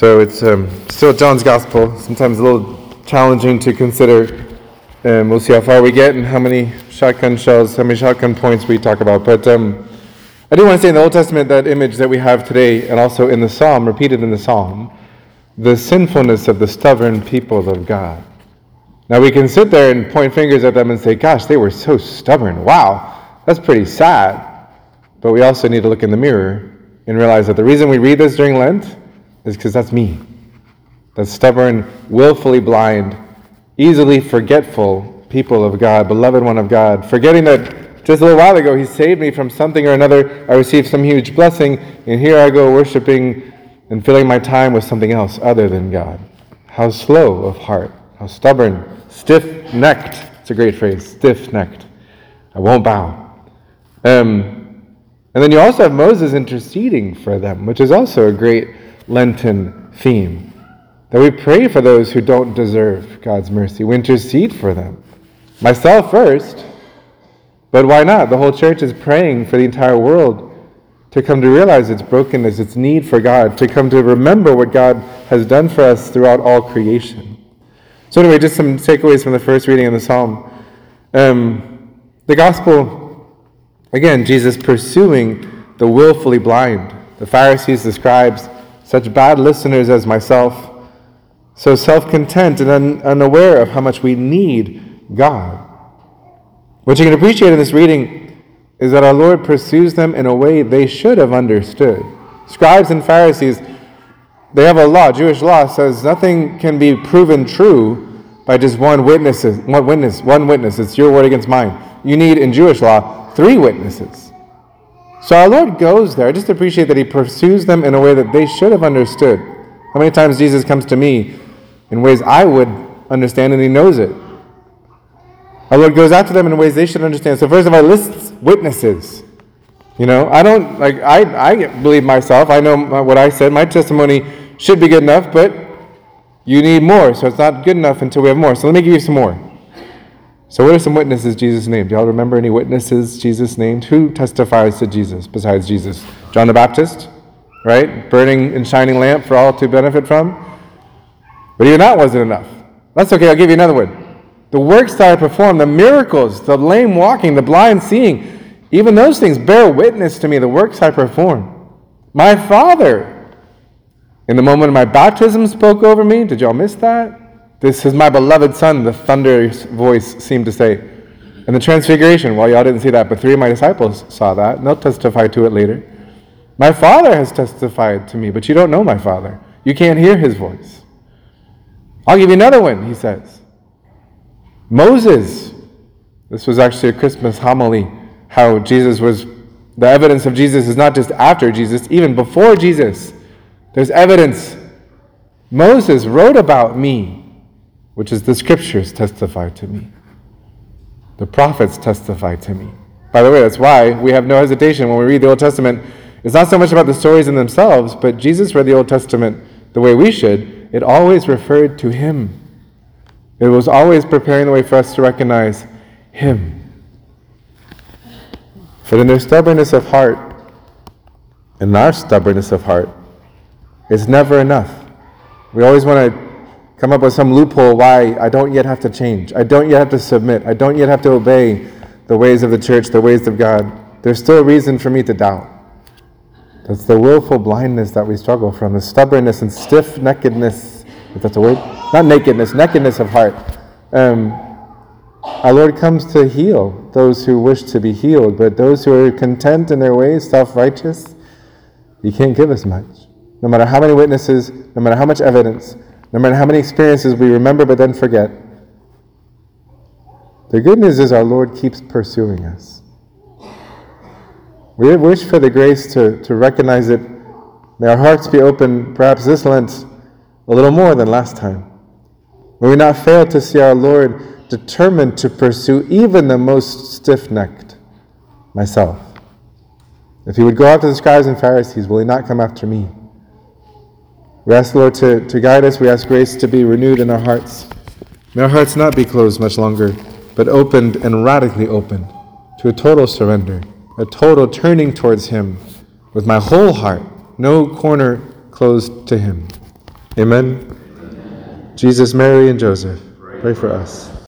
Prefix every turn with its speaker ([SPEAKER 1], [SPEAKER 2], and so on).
[SPEAKER 1] So it's still John's Gospel, sometimes a little challenging to consider. We'll see how far we get and how many shotgun points we talk about. But I do want to say in the Old Testament, that image that we have today, and also in the Psalm, repeated in the Psalm, the sinfulness of the stubborn people of God. Now we can sit there and point fingers at them and say, gosh, they were so stubborn. Wow, that's pretty sad. But we also need to look in the mirror and realize that the reason we read this during Lent is because that's me. That stubborn, willfully blind, easily forgetful people of God, beloved one of God, forgetting that just a little while ago He saved me from something or another, I received some huge blessing, and here I go worshiping and filling my time with something else other than God. How slow of heart, how stubborn, stiff-necked. It's a great phrase, stiff-necked. I won't bow. And then you also have Moses interceding for them, which is also a great Lenten theme. That we pray for those who don't deserve God's mercy. We intercede for them. Myself first, but why not? The whole church is praying for the entire world to come to realize its brokenness, its need for God, to come to remember what God has done for us throughout all creation. So anyway, just some takeaways from the first reading in the Psalm. The Gospel, again, Jesus pursuing the willfully blind, the Pharisees, the scribes, such bad listeners as myself, so self-content and unaware of how much we need God. What you can appreciate in this reading is that our Lord pursues them in a way they should have understood. Scribes and Pharisees, they have a law. Jewish law says nothing can be proven true by just one witness. It's your word against mine. You need, in Jewish law, 3 witnesses. So our Lord goes there. I just appreciate that He pursues them in a way that they should have understood. How many times Jesus comes to me in ways I would understand, and He knows it. Our Lord goes after them in ways they should understand. So first of all, lists witnesses. I believe myself. I know what I said. My testimony should be good enough, but you need more. So it's not good enough until we have more. So let me give you some more. So what are some witnesses Jesus named? Do y'all remember any witnesses Jesus named? Who testifies to Jesus besides Jesus? John the Baptist, right? Burning and shining lamp for all to benefit from. But even that wasn't enough. That's okay, I'll give you another one. The works that I perform, the miracles, the lame walking, the blind seeing, even those things bear witness to me, the works I perform. My Father, in the moment of my baptism, spoke over me. Did y'all miss that? This is my beloved Son, the thunderous voice seemed to say. And the Transfiguration, well, y'all didn't see that, but 3 of my disciples saw that, and they'll testify to it later. My Father has testified to me, but you don't know my Father. You can't hear His voice. I'll give you another one, He says. Moses. This was actually a Christmas homily, how Jesus was, the evidence of Jesus is not just after Jesus, even before Jesus. There's evidence. Moses wrote about me, which is the scriptures testify to me. The prophets testify to me. By the way, that's why we have no hesitation when we read the Old Testament. It's not so much about the stories in themselves, but Jesus read the Old Testament the way we should. It always referred to Him. It was always preparing the way for us to recognize Him. But in their stubbornness of heart, and our stubbornness of heart, it's never enough. We always want to come up with some loophole why I don't yet have to change. I don't yet have to submit. I don't yet have to obey the ways of the church, the ways of God. There's still a reason for me to doubt. That's the willful blindness that we struggle from, the stubbornness and stiff-neckedness, if that's a word? Not nakedness, nakedness of heart. Our Lord comes to heal those who wish to be healed, but those who are content in their ways, self-righteous, He can't give us much. No matter how many witnesses, no matter how much evidence, no matter how many experiences we remember but then forget. The good news is our Lord keeps pursuing us. We wish for the grace to recognize it. May our hearts be open, perhaps this Lent, a little more than last time. May we not fail to see our Lord determined to pursue even the most stiff-necked, myself. If He would go after the scribes and Pharisees, will He not come after me? We ask the Lord to guide us. We ask grace to be renewed in our hearts. May our hearts not be closed much longer, but opened and radically opened to a total surrender, a total turning towards Him with my whole heart, no corner closed to Him. Amen. Jesus, Mary, and Joseph, pray for us.